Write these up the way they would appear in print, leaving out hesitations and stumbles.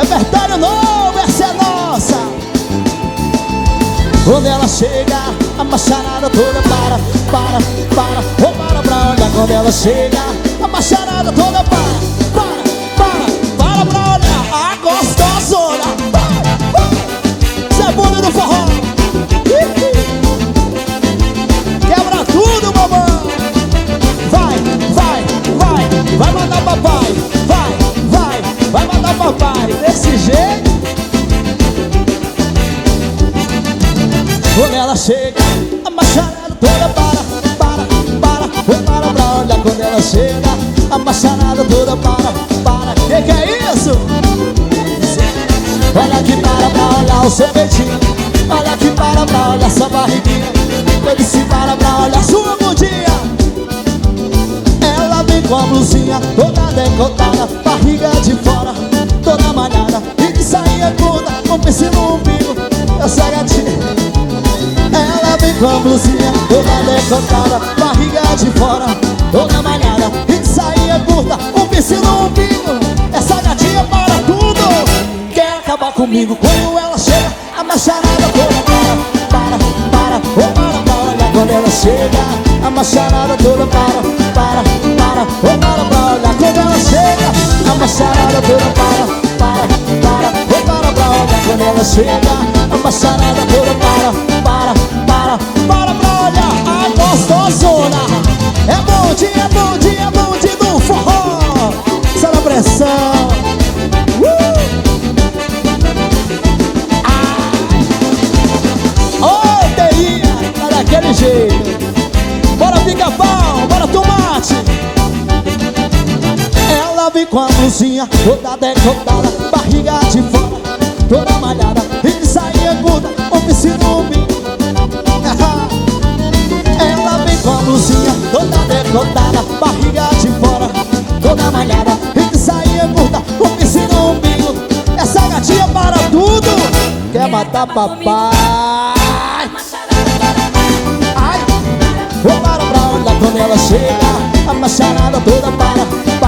repertório novo, essa é nossa. Quando ela chega, a macharada toda para pra olhar. Quando ela chega, a macharada toda para pra olhar. A gostosona, cê é bunda do forró. Quebra tudo, mamãe. Vai mandar papai. Vai mandar papai. Desse jeito. Quando ela chega, a macharada toda para pra olhar. Quando ela chega, a macharada toda para. Que é isso? Olha aqui para olhar o seu peitinho. Olha aqui para olhar sua barriguinha. Ele se para olhar sua bundinha. Ela vem com a blusinha toda decotada, barriga de fora, toda malhada, e de sainha curta, com piercing no umbigo. Essa gatinha. Ela vem com a blusinha toda decotada, barriga de fora, toda malhada, e de sainha curta, com piercing no umbigo. Essa gatinha para tudo. Quer acabar comigo quando ela chega, a macharada toda para olhar. Quando ela chega, a macharada toda para pra olhar. Quando ela chega, a macharada toda para pra olhar. Quando ela chega, a macharada toda para pra olhar. A gostosona é bonde do forró. Sai na pressão. Oi, Teia, tá daquele jeito. Bora pica-pau, bora tomate. Ela vem com a blusinha toda decotada, barriga de fora, toda malhada, e de sainha curta, com piercing no umbigo. Ela vem com a blusinha toda decotada, barriga de fora, toda malhada, e de sainha curta, com piercing no umbigo. Essa gatinha para tudo. Quer matar papai. Para pra olhar. Quando ela chega, a macharada toda para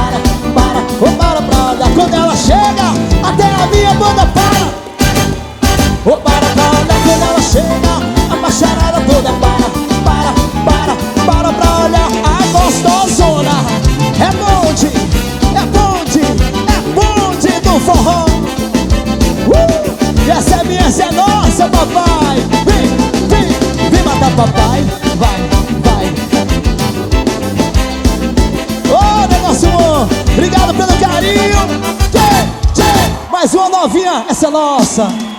pra olhar. Quando ela chega, até a minha banda para pra olhar. Quando ela chega, a macharada toda para pra olhar. A gostosona é bonde do forró. Essa é minha, essa é nossa, papai. Vem matar papai. Vai. Ô, negócio bom. Obrigado pelo carinho. Mais uma novinha, essa é nossa.